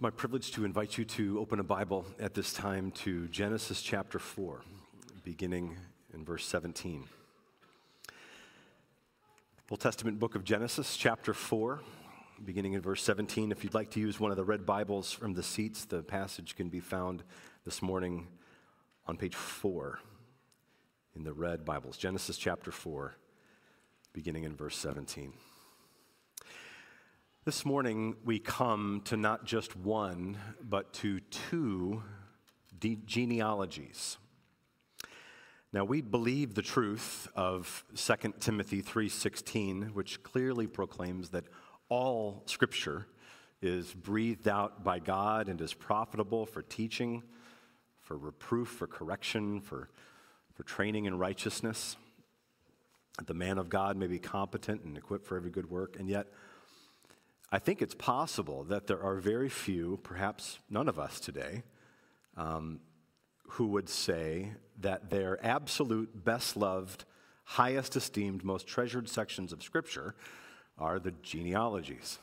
It's my privilege to invite you to open a Bible at this time to Genesis chapter 4, beginning in verse 17. Old Testament book of Genesis, chapter 4, beginning in verse 17. If you'd like to use one of the red Bibles from the seats, the passage can be found this morning on page 4 in the red Bibles. Genesis chapter 4, beginning in verse 17. This morning, we come to not just one, but to two genealogies. Now, we believe the truth of 2 Timothy 3:16, which clearly proclaims that all Scripture is breathed out by God and is profitable for teaching, for reproof, for correction, for training in righteousness. That the man of God may be competent and equipped for every good work, and yet I think it's possible that there are very few, perhaps none of us today, who would say that their absolute best-loved, highest esteemed, most treasured sections of Scripture are the genealogies.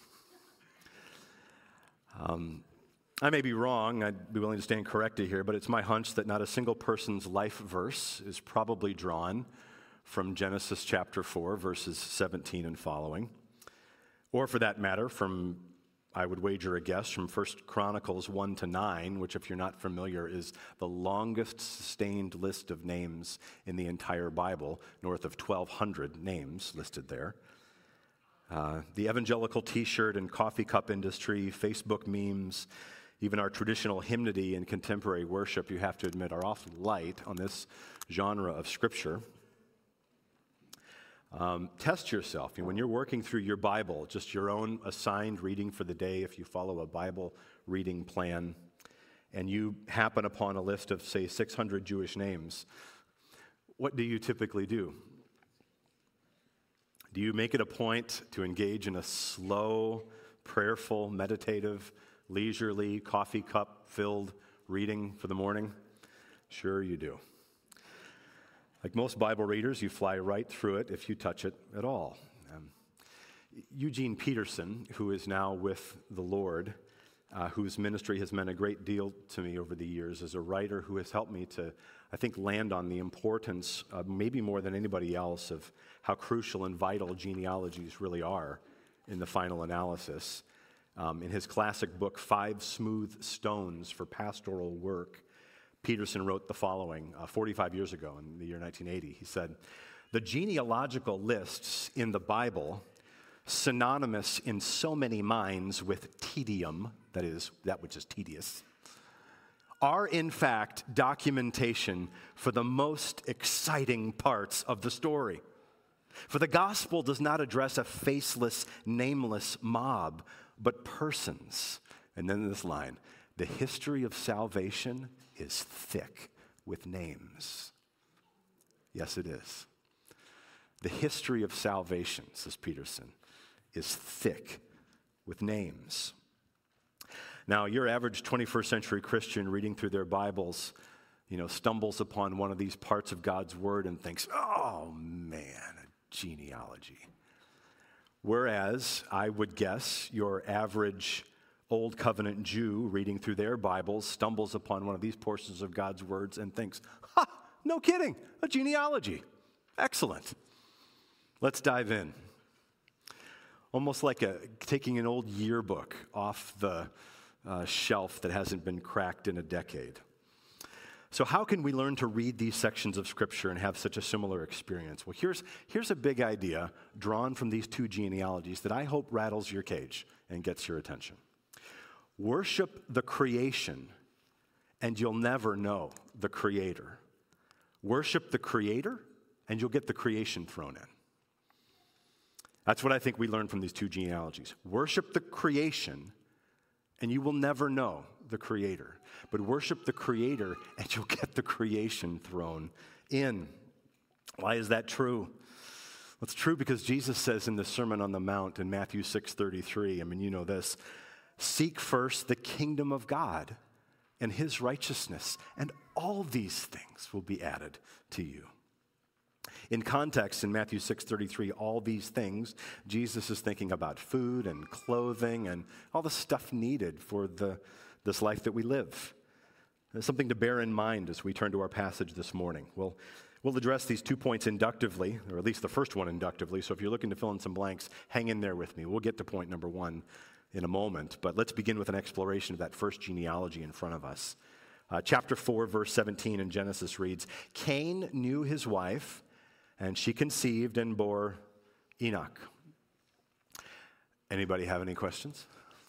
I may be wrong, I'd be willing to stand corrected here, but it's my hunch that not a single person's life verse is probably drawn from Genesis chapter 4, verses 17 and following. Or for that matter, from, I would wager a guess, from 1 Chronicles 1 to 9, which if you're not familiar is the longest sustained list of names in the entire Bible, north of 1,200 names listed there. The evangelical t-shirt and coffee cup industry, Facebook memes, even our traditional hymnody and contemporary worship, you have to admit, are awfully light on this genre of Scripture. Test yourself. When you're working through your Bible, just your own assigned reading for the day, if you follow a Bible reading plan, and you happen upon a list of, say, 600 Jewish names, what do you typically do? Do you make it a point to engage in a slow, prayerful, meditative, leisurely, coffee cup-filled reading for the morning? Sure you do. Like most Bible readers, you fly right through it if you touch it at all. Eugene Peterson, who is now with the Lord, whose ministry has meant a great deal to me over the years, is a writer who has helped me to, I think, land on the importance, maybe more than anybody else, of how crucial and vital genealogies really are in the final analysis. In his classic book, 5 Smooth Stones for Pastoral Work, Peterson wrote the following 45 years ago in the year 1980. He said, "The genealogical lists in the Bible, synonymous in so many minds with tedium, that is, that which is tedious, are in fact documentation for the most exciting parts of the story. For the gospel does not address a faceless, nameless mob, but persons." And then this line, "The history of salvation is thick with names." Yes, it is. The history of salvation, says Peterson, is thick with names. Now, your average 21st century Christian reading through their Bibles, stumbles upon one of these parts of God's Word and thinks, "Oh man, a genealogy." Whereas, I would guess, your average Old Covenant Jew reading through their Bibles stumbles upon one of these portions of God's words and thinks, "Ha, no kidding, a genealogy. Excellent. Let's dive in." Almost like taking an old yearbook off the shelf that hasn't been cracked in a decade. So how can we learn to read these sections of Scripture and have such a similar experience? Well, here's a big idea drawn from these two genealogies that I hope rattles your cage and gets your attention. Worship the creation, and you'll never know the Creator. Worship the Creator, and you'll get the creation thrown in. That's what I think we learn from these two genealogies. Worship the creation, and you will never know the Creator. But worship the Creator, and you'll get the creation thrown in. Why is that true? Well, it's true because Jesus says in the Sermon on the Mount in Matthew 6:33, you know this, "Seek first the kingdom of God and His righteousness, and all these things will be added to you." In context, in Matthew 6:33, all these things, Jesus is thinking about food and clothing and all the stuff needed for this life that we live. There's something to bear in mind as we turn to our passage this morning. We'll address these 2 points inductively, or at least the first one inductively, so if you're looking to fill in some blanks, hang in there with me. We'll get to point number 1 in a moment, but let's begin with an exploration of that first genealogy in front of us. Chapter 4, verse 17 in Genesis reads, Cain knew his wife, and she conceived and bore Enoch. Anybody have any questions?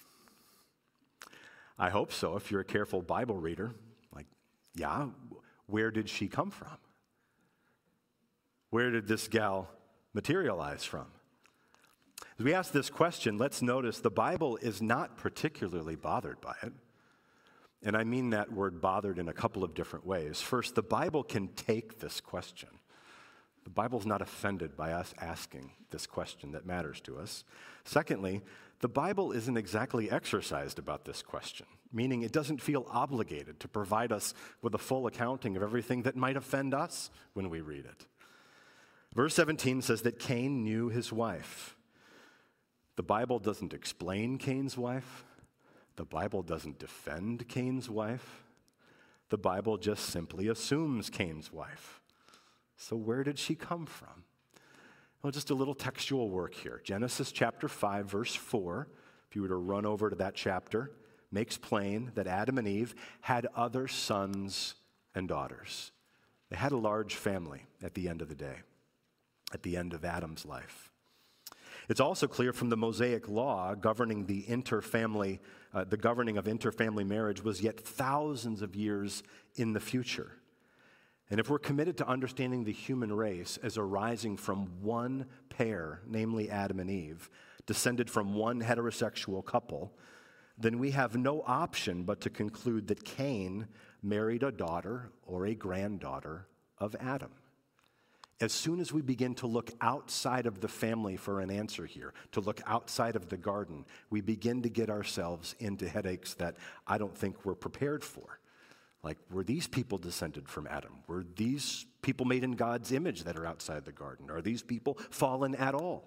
I hope so. If you're a careful Bible reader, where did she come from? Where did this gal materialize from? As we ask this question, let's notice the Bible is not particularly bothered by it. And I mean that word bothered in a couple of different ways. First, the Bible can take this question. The Bible's not offended by us asking this question that matters to us. Secondly, the Bible isn't exactly exercised about this question, meaning it doesn't feel obligated to provide us with a full accounting of everything that might offend us when we read it. Verse 17 says that Cain knew his wife. The Bible doesn't explain Cain's wife. The Bible doesn't defend Cain's wife. The Bible just simply assumes Cain's wife. So where did she come from? Well, just a little textual work here. Genesis chapter 5, verse 4, if you were to run over to that chapter, makes plain that Adam and Eve had other sons and daughters. They had a large family at the end of the day, at the end of Adam's life. It's also clear from the Mosaic law governing the governing of interfamily marriage was yet thousands of years in the future. And if we're committed to understanding the human race as arising from one pair, namely Adam and Eve, descended from one heterosexual couple, then we have no option but to conclude that Cain married a daughter or a granddaughter of Adam. As soon as we begin to look outside of the family for an answer here, to look outside of the garden, we begin to get ourselves into headaches that I don't think we're prepared for. Like, were these people descended from Adam? Were these people made in God's image that are outside the garden? Are these people fallen at all?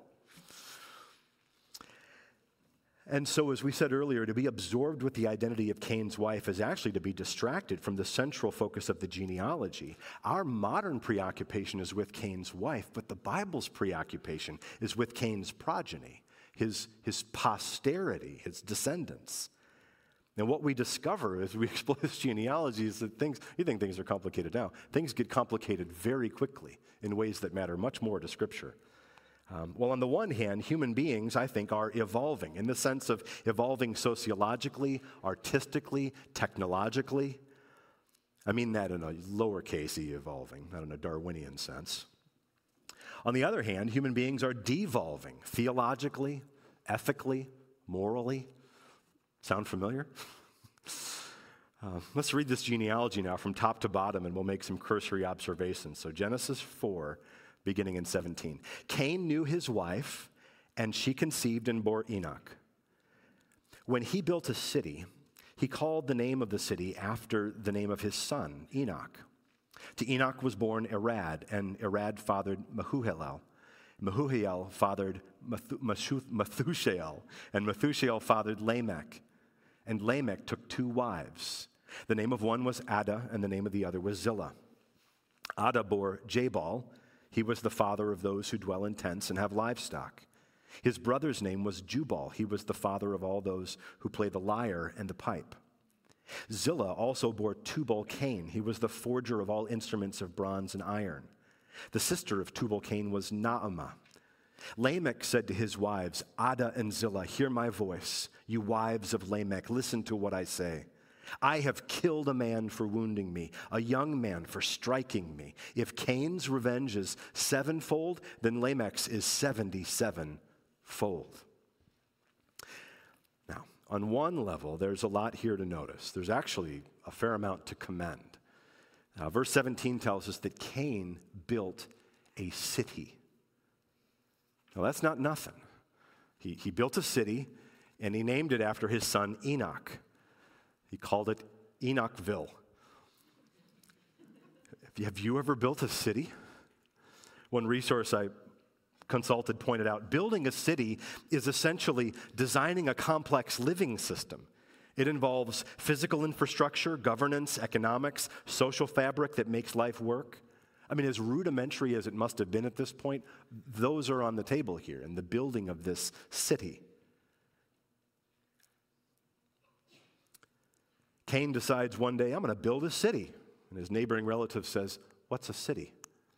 And so, as we said earlier, to be absorbed with the identity of Cain's wife is actually to be distracted from the central focus of the genealogy. Our modern preoccupation is with Cain's wife, but the Bible's preoccupation is with Cain's progeny, his posterity, his descendants. And what we discover as we explore this genealogy is that you think things are complicated now. Things get complicated very quickly in ways that matter much more to Scripture. Well, on the one hand, human beings, I think, are evolving in the sense of evolving sociologically, artistically, technologically. I mean that in a lowercase e evolving, not in a Darwinian sense. On the other hand, human beings are devolving theologically, ethically, morally. Sound familiar? Let's read this genealogy now from top to bottom, and we'll make some cursory observations. So Genesis 4, beginning in 17. Cain knew his wife, and she conceived and bore Enoch. When he built a city, he called the name of the city after the name of his son, Enoch. To Enoch was born Irad, and Irad fathered Mehujael. Mehujael fathered Methushael, and Methushael fathered Lamech. And Lamech took 2 wives. The name of one was Ada, and the name of the other was Zillah. Ada bore Jabal. He was the father of those who dwell in tents and have livestock. His brother's name was Jubal. He was the father of all those who play the lyre and the pipe. Zillah also bore Tubal-Cain. He was the forger of all instruments of bronze and iron. The sister of Tubal-Cain was Naamah. Lamech said to his wives, Ada and Zillah, hear my voice. You wives of Lamech, listen to what I say. I have killed a man for wounding me, a young man for striking me. If Cain's revenge is 7-fold, then Lamech's is 77-fold. Now, on one level, there's a lot here to notice. There's actually a fair amount to commend. Verse 17 tells us that Cain built a city. Now, that's not nothing. He built a city, and he named it after his son Enoch. He called it Enochville. Have you ever built a city? One resource I consulted pointed out, building a city is essentially designing a complex living system. It involves physical infrastructure, governance, economics, social fabric that makes life work. I mean, as rudimentary as it must have been at this point, those are on the table here in the building of this city. Cain decides one day, I'm going to build a city. And his neighboring relative says, what's a city?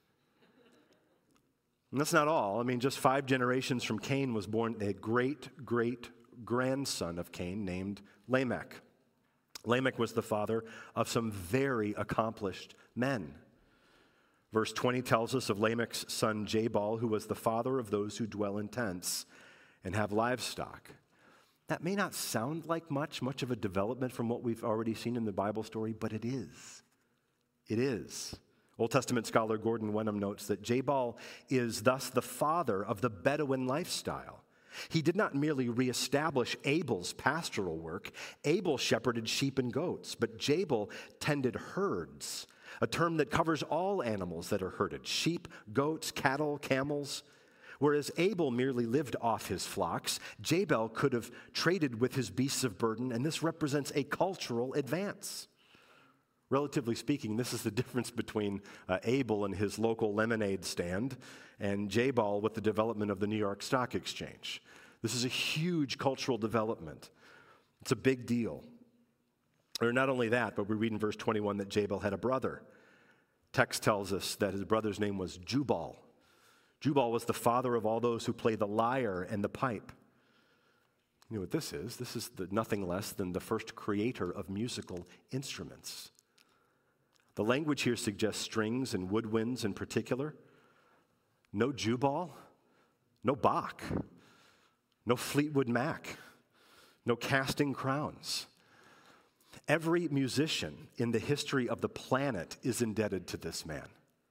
And that's not all. I mean, just 5 generations from Cain was born a great-great-grandson of Cain named Lamech. Lamech was the father of some very accomplished men. Verse 20 tells us of Lamech's son Jabal, who was the father of those who dwell in tents and have livestock. That may not sound like much of a development from what we've already seen in the Bible story, but it is. It is. Old Testament scholar Gordon Wenham notes that Jabal is thus the father of the Bedouin lifestyle. He did not merely reestablish Abel's pastoral work. Abel shepherded sheep and goats, but Jabal tended herds, a term that covers all animals that are herded, sheep, goats, cattle, camels. Whereas Abel merely lived off his flocks, Jabal could have traded with his beasts of burden, and this represents a cultural advance. Relatively speaking, this is the difference between Abel and his local lemonade stand and Jabal with the development of the New York Stock Exchange. This is a huge cultural development. It's a big deal. Or not only that, but we read in verse 21 that Jabal had a brother. Text tells us that his brother's name was Jubal. Jubal was the father of all those who play the lyre and the pipe. You know what this is? This is nothing less than the first creator of musical instruments. The language here suggests strings and woodwinds in particular. No Jubal, no Bach, no Fleetwood Mac, no Casting Crowns. Every musician in the history of the planet is indebted to this man.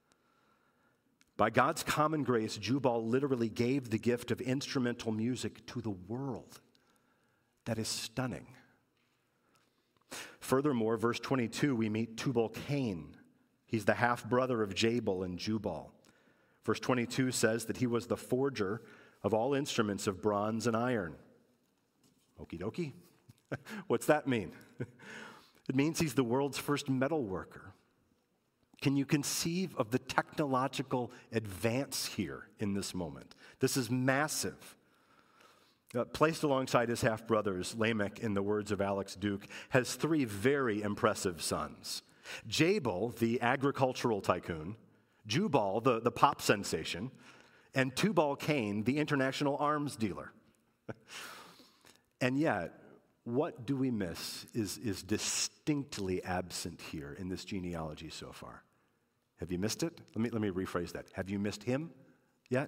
By God's common grace, Jubal literally gave the gift of instrumental music to the world. That is stunning. Furthermore, verse 22, we meet Tubal-Cain. He's the half-brother of Jabal and Jubal. Verse 22 says that he was the forger of all instruments of bronze and iron. Okie dokie. What's that mean? It means he's the world's first metal worker. Can you conceive of the technological advance here in this moment? This is massive. Placed alongside his half-brothers, Lamech, in the words of Alex Duke, has 3 very impressive sons. Jabal, the agricultural tycoon, Jubal, the pop sensation, and Tubal-Cain, the international arms dealer. And yet, what do we miss is distinctly absent here in this genealogy so far. Have you missed it? Let me rephrase that. Have you missed him yet?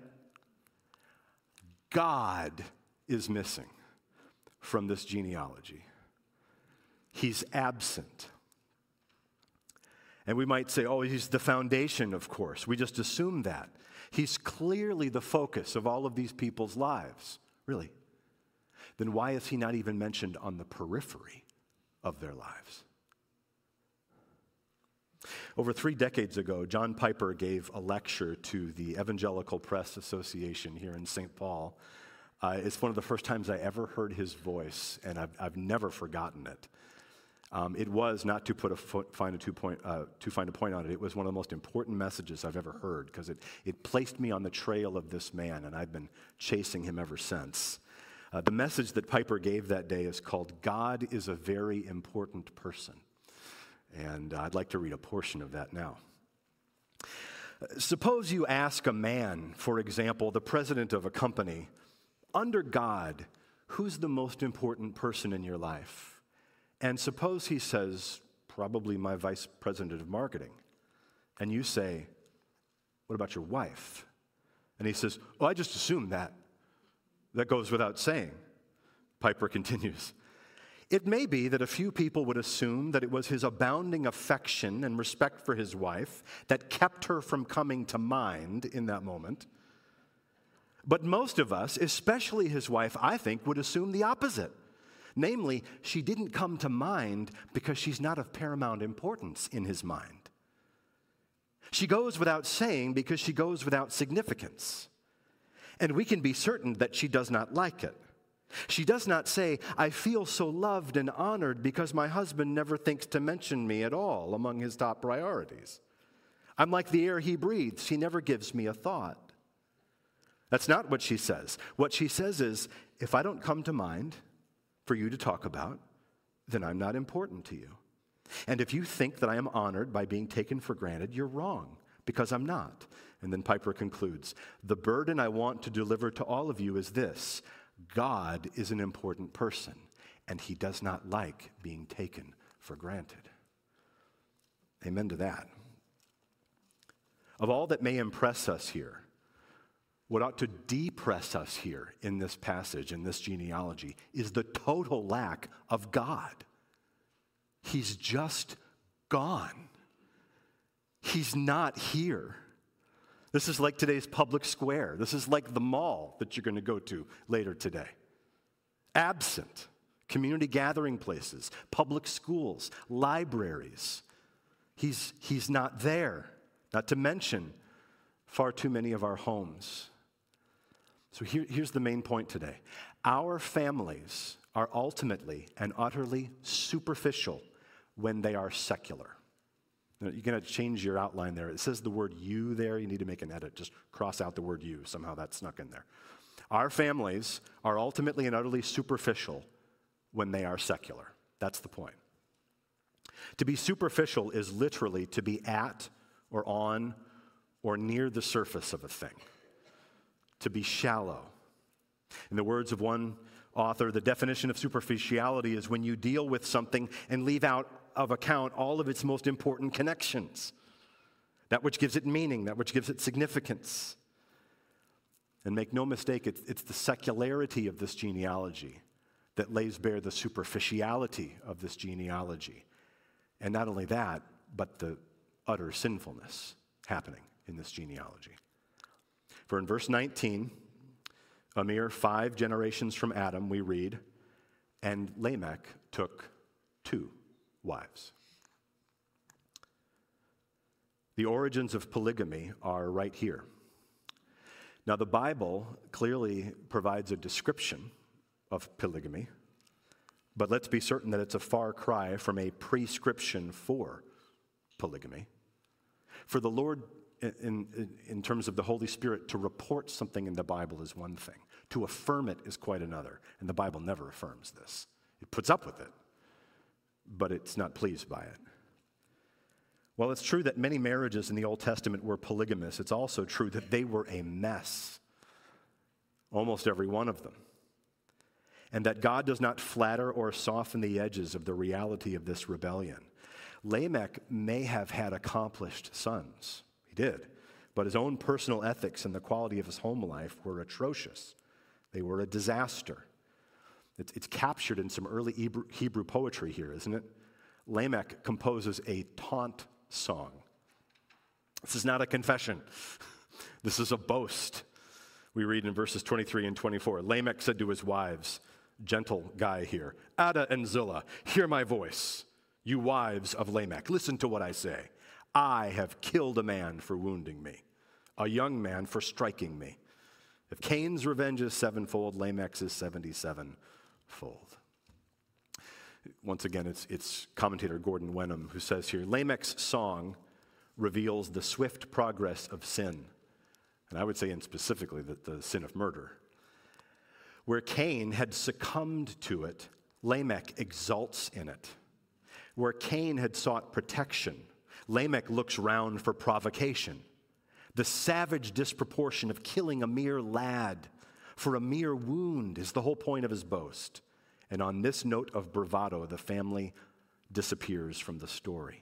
God is missing from this genealogy. He's absent. And we might say, oh, he's the foundation, of course. We just assume that. He's clearly the focus of all of these people's lives. Really? Then why is he not even mentioned on the periphery of their lives? Over 3 decades ago, John Piper gave a lecture to the Evangelical Press Association here in St. Paul. It's one of the first times I ever heard his voice, and I've never forgotten it. It was, not to put too fine a point on it, it was one of the most important messages I've ever heard, because it placed me on the trail of this man, and I've been chasing him ever since. The message that Piper gave that day is called, God is a Very Important Person. And I'd like to read a portion of that now. Suppose you ask a man, for example, the president of a company, under God, who's the most important person in your life? And suppose he says, probably my vice president of marketing. And you say, what about your wife? And he says, oh, I just assumed that. That goes without saying. Piper continues, it may be that a few people would assume that it was his abounding affection and respect for his wife that kept her from coming to mind in that moment. But most of us, especially his wife, I think, would assume the opposite. Namely, she didn't come to mind because she's not of paramount importance in his mind. She goes without saying because she goes without significance. And we can be certain that she does not like it. She does not say, I feel so loved and honored because my husband never thinks to mention me at all among his top priorities. I'm like the air he breathes. He never gives me a thought. That's not what she says. What she says is, if I don't come to mind for you to talk about, then I'm not important to you. And if you think that I am honored by being taken for granted, you're wrong, because I'm not. And then Piper concludes, the burden I want to deliver to all of you is this: God is an important person, and he does not like being taken for granted. Amen to that. Of all that may impress us here, what ought to depress us here in this passage, in this genealogy, is the total lack of God. He's just gone. He's not here. This is like today's public square. This is like the mall that you're going to go to later today. Absent. Community gathering places, public schools, libraries. He's not there. Not to mention far too many of our homes. So here's the main point today. Our families are ultimately and utterly superficial when they are secular. Now, you're going to change your outline there. It says the word you there. You need to make an edit. Just cross out the word you. Somehow that's snuck in there. Our families are ultimately and utterly superficial when they are secular. That's the point. To be superficial is literally to be at or on or near the surface of a thing. To be shallow. In the words of one author, the definition of superficiality is when you deal with something and leave out of account all of its most important connections. That which gives it meaning, that which gives it significance. And make no mistake, it's the secularity of this genealogy that lays bare the superficiality of this genealogy. And not only that, but the utter sinfulness happening in this genealogy. For in verse 19, a mere 5 generations from Adam, we read, and Lamech took 2 wives. The origins of polygamy are right here. Now, the Bible clearly provides a description of polygamy, but let's be certain that it's a far cry from a prescription for polygamy. For the Lord, in terms of the Holy Spirit, to report something in the Bible is one thing. To affirm it is quite another, and the Bible never affirms this. It puts up with it, but it's not pleased by it. While it's true that many marriages in the Old Testament were polygamous, it's also true that they were a mess, almost every one of them, and that God does not flatter or soften the edges of the reality of this rebellion. Lamech may have had accomplished sons. He did, but his own personal ethics and the quality of his home life were atrocious. They were a disaster. It's captured in some early Hebrew poetry here, isn't it? Lamech composes a taunt song. This is not a confession. This is a boast. We read in verses 23 and 24, Lamech said to his wives, gentle guy here, Ada and Zillah, hear my voice, you wives of Lamech. Listen to what I say. I have killed a man for wounding me, a young man for striking me. If Cain's revenge is 7-fold, Lamech's is 77-fold. Once again, it's commentator Gordon Wenham who says here, Lamech's song reveals the swift progress of sin. And I would say, and specifically, the sin of murder. Where Cain had succumbed to it, Lamech exults in it. Where Cain had sought protection, Lamech looks round for provocation. The savage disproportion of killing a mere lad for a mere wound is the whole point of his boast. And on this note of bravado, the family disappears from the story.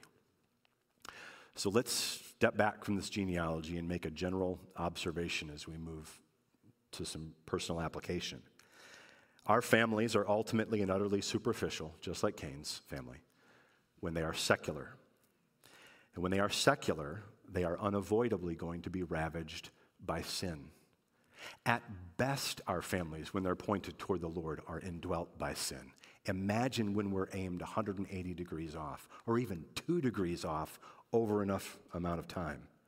So let's step back from this genealogy and make a general observation as we move to some personal application. Our families are ultimately and utterly superficial, just like Cain's family, when they are secular. And when they are secular, they are unavoidably going to be ravaged by sin. At best, our families, when they're pointed toward the Lord, are indwelt by sin. Imagine when we're aimed 180 degrees off, or even 2 degrees off over enough amount of time.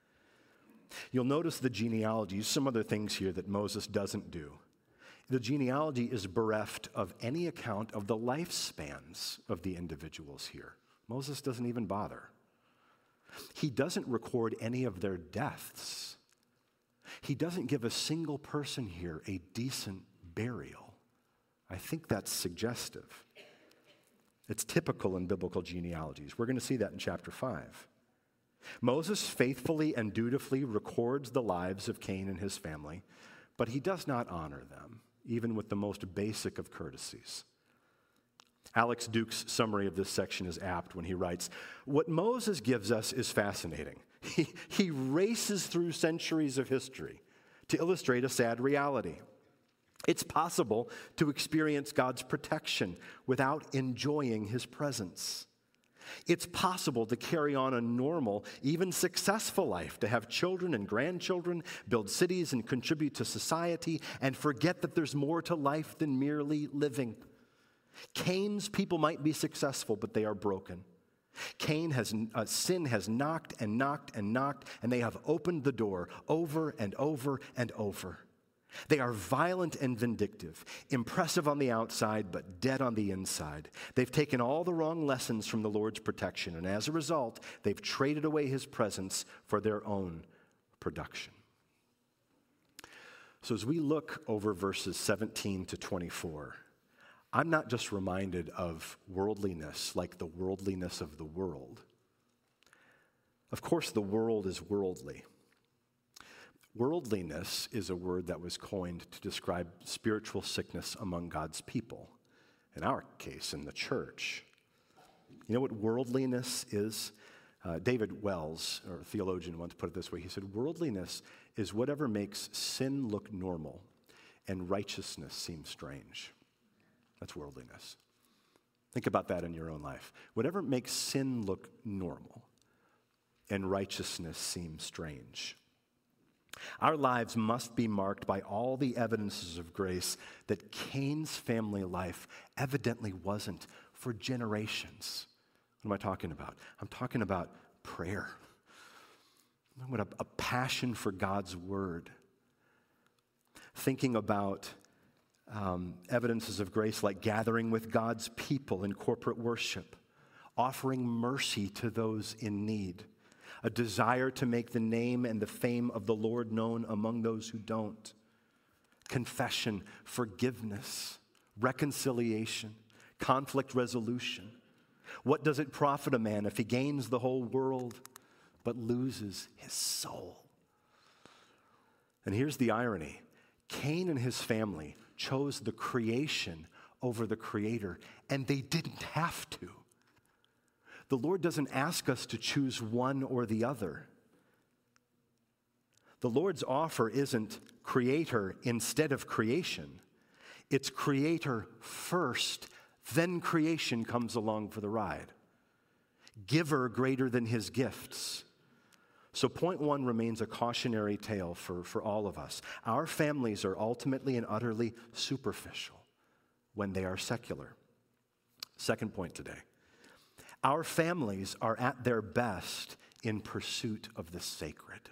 You'll notice the genealogy, some other things here that Moses doesn't do. The genealogy is bereft of any account of the lifespans of the individuals here. Moses doesn't even bother. He doesn't record any of their deaths. He doesn't give a single person here a decent burial. I think that's suggestive. It's typical in biblical genealogies. We're going to see that in chapter 5. Moses faithfully and dutifully records the lives of Cain and his family, but he does not honor them, even with the most basic of courtesies. Alex Duke's summary of this section is apt when he writes, "What Moses gives us is fascinating. He races through centuries of history to illustrate a sad reality. It's possible to experience God's protection without enjoying his presence. It's possible to carry on a normal, even successful life, to have children and grandchildren, build cities and contribute to society, and forget that there's more to life than merely living. Cain's people might be successful, but they are broken. Sin has knocked and knocked and knocked, and they have opened the door over and over and over. They are violent and vindictive, impressive on the outside, but dead on the inside. They've taken all the wrong lessons from the Lord's protection, and as a result, they've traded away his presence for their own production." So as we look over verses 17 to 24, I'm not just reminded of worldliness like the worldliness of the world. Of course, the world is worldly. Worldliness is a word that was coined to describe spiritual sickness among God's people, in our case, in the church. You know what worldliness is? David Wells, or a theologian, once put it this way. He said, "Worldliness is whatever makes sin look normal and righteousness seem strange." That's worldliness. Think about that in your own life. Whatever makes sin look normal and righteousness seem strange. Our lives must be marked by all the evidences of grace that Cain's family life evidently wasn't for generations. What am I talking about? I'm talking about prayer. I'm talking about a passion for God's word. Thinking about evidences of grace like gathering with God's people in corporate worship, offering mercy to those in need, a desire to make the name and the fame of the Lord known among those who don't, confession, forgiveness, reconciliation, conflict resolution. What does it profit a man if he gains the whole world but loses his soul? And here's the irony. Cain and his family chose the creation over the Creator, and they didn't have to. The Lord doesn't ask us to choose one or the other. The Lord's offer isn't Creator instead of creation. It's Creator first, then creation comes along for the ride. Giver greater than his gifts. So point one remains a cautionary tale for all of us. Our families are ultimately and utterly superficial when they are secular. Second point today. Our families are at their best in pursuit of the sacred.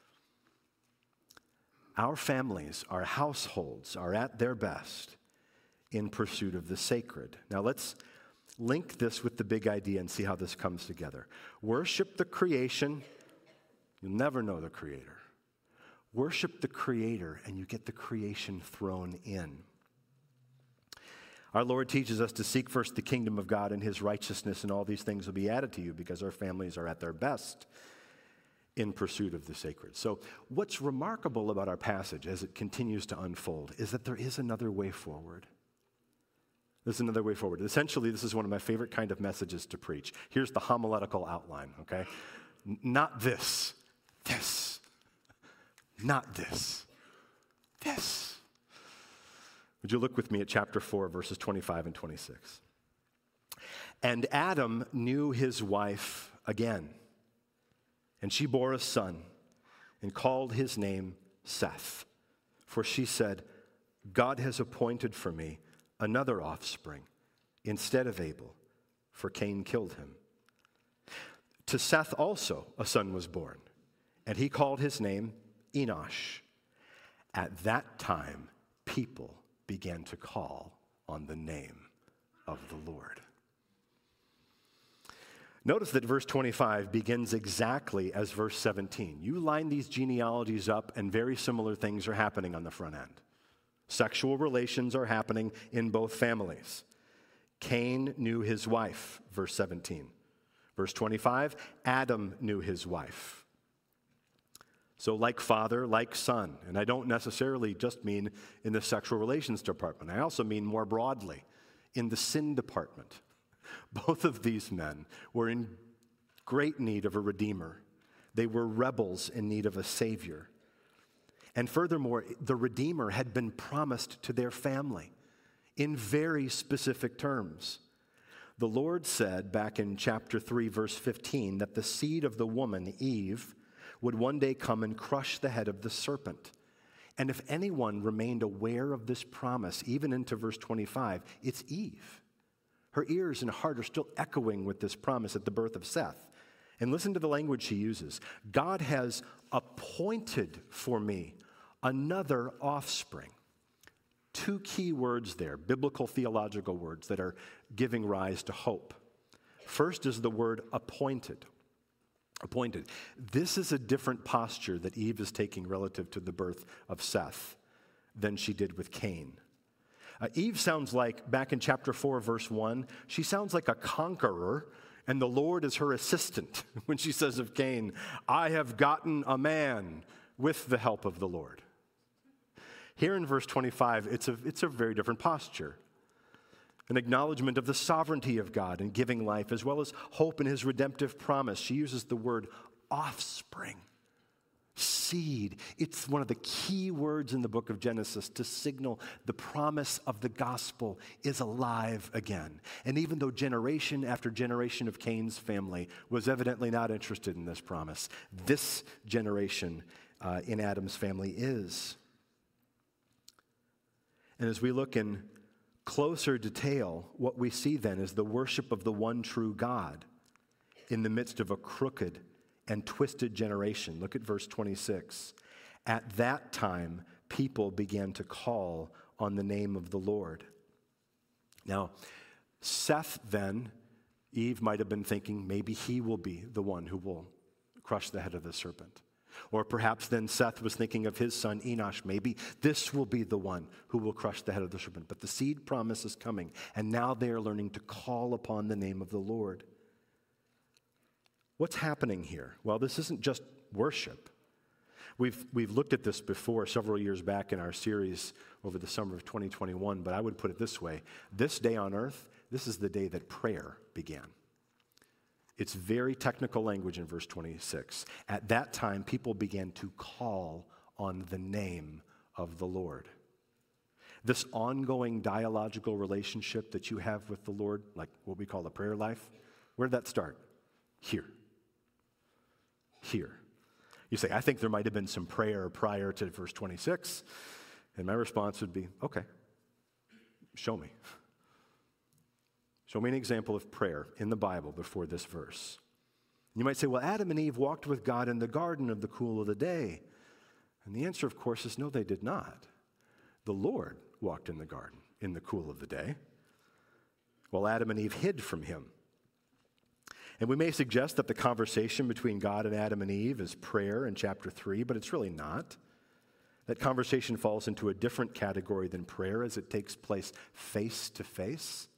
Our families, our households are at their best in pursuit of the sacred. Now let's link this with the big idea and see how this comes together. Worship the creation. You'll never know the Creator. Worship the Creator, and you get the creation thrown in. Our Lord teaches us to seek first the kingdom of God and his righteousness, and all these things will be added to you because our families are at their best in pursuit of the sacred. So what's remarkable about our passage as it continues to unfold is that there is another way forward. There's another way forward. Essentially, this is one of my favorite kind of messages to preach. Here's the homiletical outline, okay? Not this. This. Not this. This. Would you look with me at chapter 4, verses 25 and 26? "And Adam knew his wife again, and she bore a son, and called his name Seth. For she said, 'God has appointed for me another offspring instead of Abel, for Cain killed him.' To Seth also a son was born, and he called his name Enosh. At that time, people began to call on the name of the Lord. Notice that verse 25 begins exactly as verse 17. You line these genealogies up, and very similar things are happening on the front end. Sexual relations are happening in both families. Cain knew his wife, verse 17. Verse 25, Adam knew his wife. So like father, like son. And I don't necessarily just mean in the sexual relations department. I also mean more broadly in the sin department. Both of these men were in great need of a redeemer. They were rebels in need of a savior. And furthermore, the redeemer had been promised to their family in very specific terms. The Lord said back in chapter 3, verse 15, that the seed of the woman, Eve, would one day come and crush the head of the serpent. And if anyone remained aware of this promise, even into verse 25, it's Eve. Her ears and heart are still echoing with this promise at the birth of Seth. And listen to the language she uses. God has appointed for me another offspring. Two key words there, biblical theological words that are giving rise to hope. First is the word appointed. Appointed. This is a different posture that Eve is taking relative to the birth of Seth than she did with Cain. Eve sounds like, back in chapter 4, verse 1, she sounds like a conqueror, and the Lord is her assistant when she says of Cain, I have gotten a man with the help of the Lord. Here in verse 25, it's a very different posture. An acknowledgement of the sovereignty of God in giving life, as well as hope in his redemptive promise. She uses the word offspring, seed. It's one of the key words in the book of Genesis to signal the promise of the gospel is alive again. And even though generation after generation of Cain's family was evidently not interested in this promise, this generation in Adam's family is. And as we look in closer detail, what we see then is the worship of the one true God in the midst of a crooked and twisted generation. Look at verse 26. At that time, people began to call on the name of the Lord. Now, Seth then, Eve might have been thinking maybe he will be the one who will crush the head of the serpent. Or perhaps then Seth was thinking of his son Enosh. Maybe this will be the one who will crush the head of the serpent. But the seed promise is coming, and now they are learning to call upon the name of the Lord. What's happening here? Well, this isn't just worship. We've looked at this before several years back in our series over the summer of 2021, but I would put it this way. This day on earth, this is the day that prayer began. It's very technical language in verse 26. At that time, people began to call on the name of the Lord. This ongoing dialogical relationship that you have with the Lord, like what we call a prayer life, where did that start? Here. Here. You say, I think there might have been some prayer prior to verse 26. And my response would be, okay, show me. Show me an example of prayer in the Bible before this verse. You might say, well, Adam and Eve walked with God in the garden of the cool of the day. And the answer, of course, is no, they did not. The Lord walked in the garden in the cool of the day, while Adam and Eve hid from him. And we may suggest that the conversation between God and Adam and Eve is prayer in chapter 3, but it's really not. That conversation falls into a different category than prayer as it takes place face to face.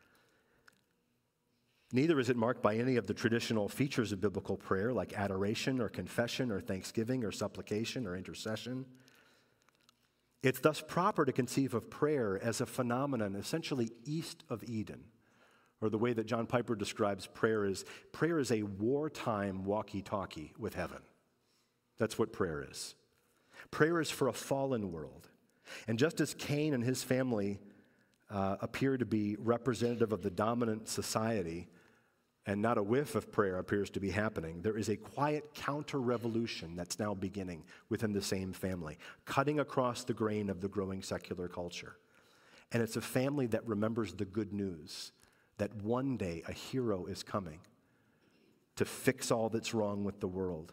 Neither is it marked by any of the traditional features of biblical prayer like adoration or confession or thanksgiving or supplication or intercession. It's thus proper to conceive of prayer as a phenomenon essentially east of Eden, or the way that John Piper describes prayer is a wartime walkie-talkie with heaven. That's what prayer is. Prayer is for a fallen world. And just as Cain and his family appear to be representative of the dominant society, and not a whiff of prayer appears to be happening, there is a quiet counter-revolution that's now beginning within the same family, cutting across the grain of the growing secular culture. And it's a family that remembers the good news that one day a hero is coming to fix all that's wrong with the world,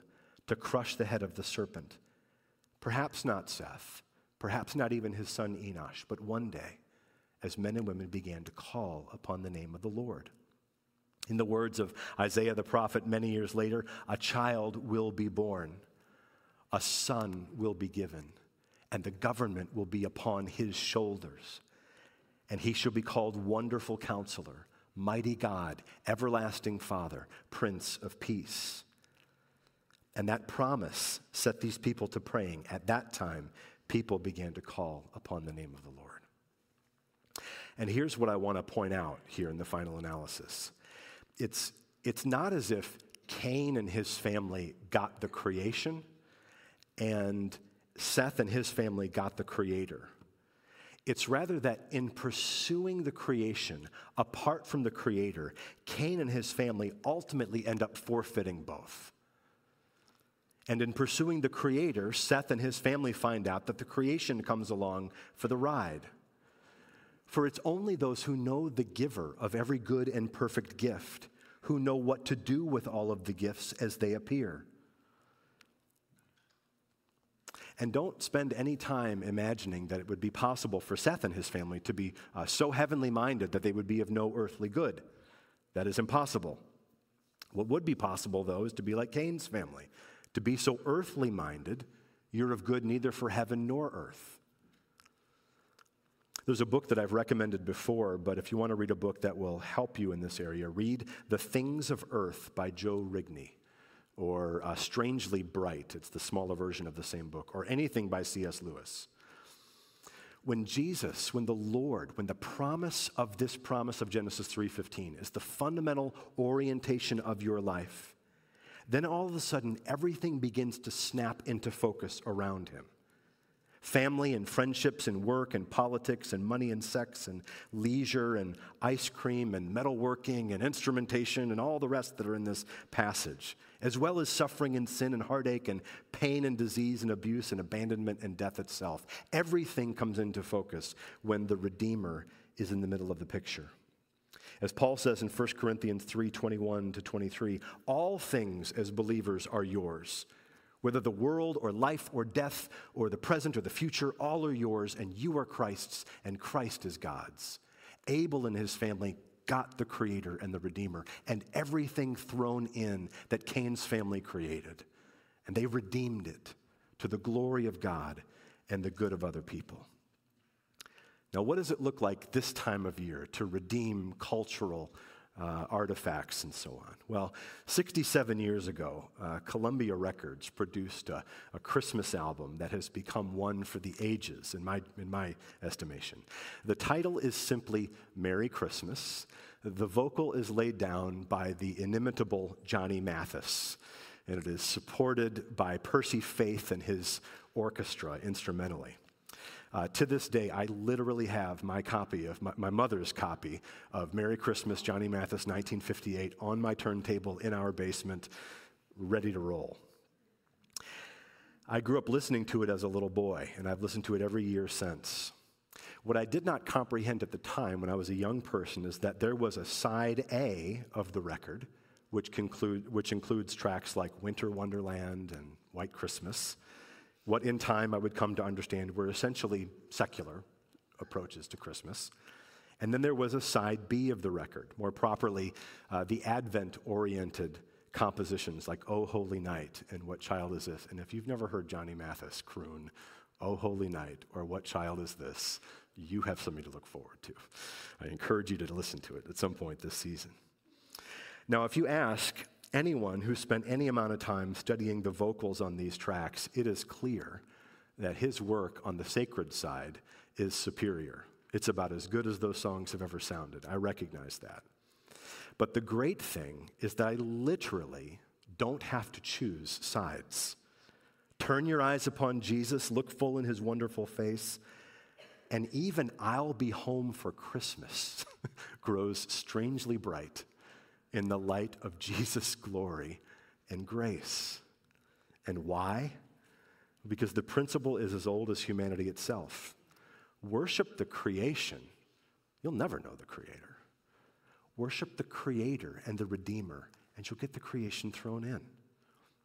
to crush the head of the serpent. Perhaps not Seth, perhaps not even his son Enosh, but one day, as men and women began to call upon the name of the Lord. In the words of Isaiah the prophet many years later, a child will be born, a son will be given, and the government will be upon his shoulders. And he shall be called Wonderful Counselor, Mighty God, Everlasting Father, Prince of Peace. And that promise set these people to praying. At that time, people began to call upon the name of the Lord. And here's what I want to point out here in the final analysis. It's not as if Cain and his family got the creation and Seth and his family got the creator. It's rather that in pursuing the creation, apart from the creator, Cain and his family ultimately end up forfeiting both. And in pursuing the creator, Seth and his family find out that the creation comes along for the ride. For it's only those who know the giver of every good and perfect gift, who know what to do with all of the gifts as they appear. And don't spend any time imagining that it would be possible for Seth and his family to be so heavenly minded that they would be of no earthly good. That is impossible. What would be possible, though, is to be like Cain's family, to be so earthly minded, you're of good neither for heaven nor earth. There's a book that I've recommended before, but if you want to read a book that will help you in this area, read The Things of Earth by Joe Rigney, or Strangely Bright, it's the smaller version of the same book, or anything by C.S. Lewis. When the Lord, when the promise of Genesis 3:15 is the fundamental orientation of your life, then all of a sudden everything begins to snap into focus around him. Family and friendships and work and politics and money and sex and leisure and ice cream and metalworking and instrumentation and all the rest that are in this passage, as well as suffering and sin and heartache and pain and disease and abuse and abandonment and death itself. Everything comes into focus when the Redeemer is in the middle of the picture. As Paul says in 1 Corinthians 3:21-23, all things as believers are yours. Whether the world or life or death or the present or the future, all are yours, and you are Christ's, and Christ is God's. Abel and his family got the Creator and the Redeemer, and everything thrown in that Cain's family created. And they redeemed it to the glory of God and the good of other people. Now, what does it look like this time of year to redeem cultural artifacts and so on? Well, 67 years ago, Columbia Records produced a Christmas album that has become one for the ages, in my estimation. The title is simply Merry Christmas. The vocal is laid down by the inimitable Johnny Mathis, and it is supported by Percy Faith and his orchestra instrumentally. To this day, I literally have my mother's copy of Merry Christmas, Johnny Mathis, 1958, on my turntable in our basement, ready to roll. I grew up listening to it as a little boy, and I've listened to it every year since. What I did not comprehend at the time when I was a young person is that there was a side A of the record, which includes tracks like Winter Wonderland and White Christmas. What in time I would come to understand were essentially secular approaches to Christmas. And then there was a side B of the record, more properly, the Advent-oriented compositions like O Holy Night and What Child Is This? And if you've never heard Johnny Mathis croon O Holy Night or What Child Is This?, you have something to look forward to. I encourage you to listen to it at some point this season. Now, if you ask anyone who spent any amount of time studying the vocals on these tracks, it is clear that his work on the sacred side is superior. It's about as good as those songs have ever sounded. I recognize that. But the great thing is that I literally don't have to choose sides. Turn your eyes upon Jesus, look full in his wonderful face, and even I'll be home for Christmas grows strangely bright in the light of Jesus' glory and grace. And why? Because the principle is as old as humanity itself. Worship the creation. You'll never know the Creator. Worship the Creator and the Redeemer, and you'll get the creation thrown in.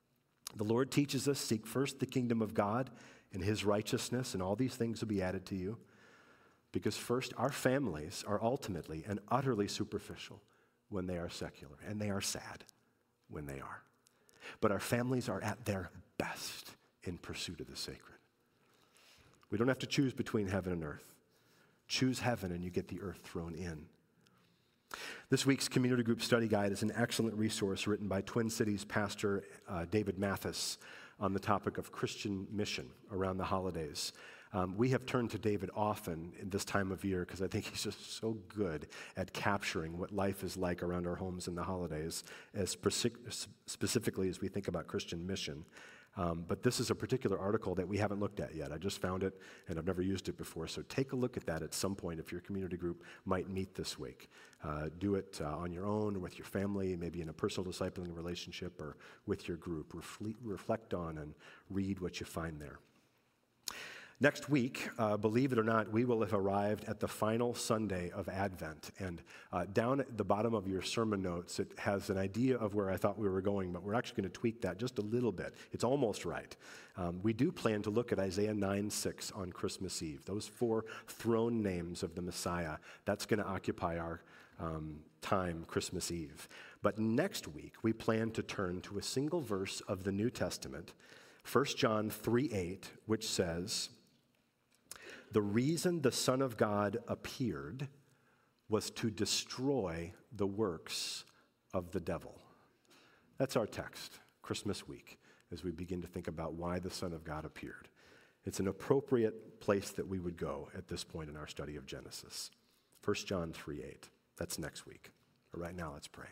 The Lord teaches us, seek first the kingdom of God and his righteousness, and all these things will be added to you. Because first, our families are ultimately and utterly superficial when they are secular, and they are sad when they are. But our families are at their best in pursuit of the sacred. We don't have to choose between heaven and earth. Choose heaven and you get the earth thrown in. This week's community group study guide is an excellent resource written by Twin Cities pastor David Mathis on the topic of Christian mission around the holidays. We have turned to David often in this time of year because I think he's just so good at capturing what life is like around our homes in the holidays, as specifically as we think about Christian mission. But this is a particular article that we haven't looked at yet. I just found it, and I've never used it before. So take a look at that at some point if your community group might meet this week. Do it on your own or with your family, maybe in a personal discipling relationship or with your group. Reflect on and read what you find there. Next week, believe it or not, we will have arrived at the final Sunday of Advent. And down at the bottom of your sermon notes, it has an idea of where I thought we were going, but we're actually going to tweak that just a little bit. It's almost right. We do plan to look at Isaiah 9:6 on Christmas Eve. Those 4 throne names of the Messiah, that's going to occupy our time Christmas Eve. But next week, we plan to turn to a single verse of the New Testament, 1 John 3:8, which says, "The reason the Son of God appeared was to destroy the works of the devil." That's our text, Christmas week, as we begin to think about why the Son of God appeared. It's an appropriate place that we would go at this point in our study of Genesis. 1 John 3:8. That's next week. But right now, let's pray.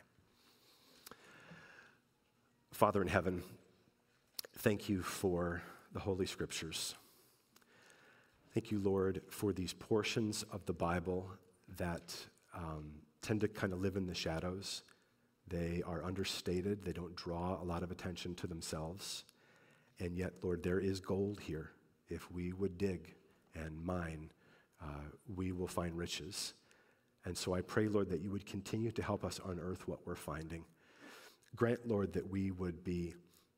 Father in heaven, thank you for the Holy Scriptures. Thank you, Lord, for these portions of the Bible that tend to kind of live in the shadows. They are understated. They don't draw a lot of attention to themselves. And yet, Lord, there is gold here. If we would dig and mine, we will find riches. And so I pray, Lord, that you would continue to help us unearth what we're finding. Grant, Lord, that we would be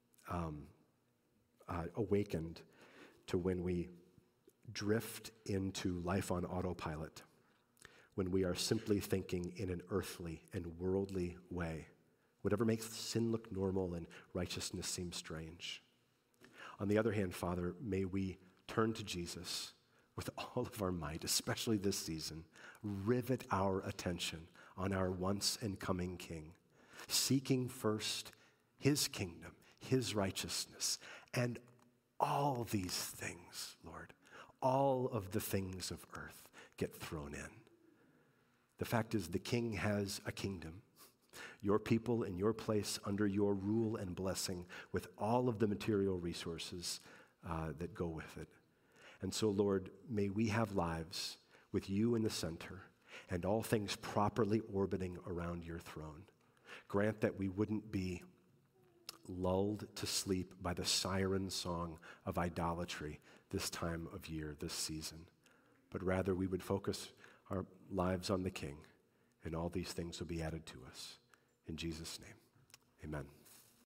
awakened to when we drift into life on autopilot, when we are simply thinking in an earthly and worldly way, whatever makes sin look normal and righteousness seem strange. On the other hand, Father, may we turn to Jesus with all of our might, especially this season, rivet our attention on our once and coming King, seeking first his kingdom, his righteousness, and all these things, Lord, all of the things of earth get thrown in. The fact is, the King has a kingdom, your people in your place under your rule and blessing with all of the material resources that go with it. And so, Lord, may we have lives with you in the center and all things properly orbiting around your throne. Grant that we wouldn't be lulled to sleep by the siren song of idolatry this time of year, this season, but rather we would focus our lives on the King, and all these things will be added to us. In Jesus' name, amen.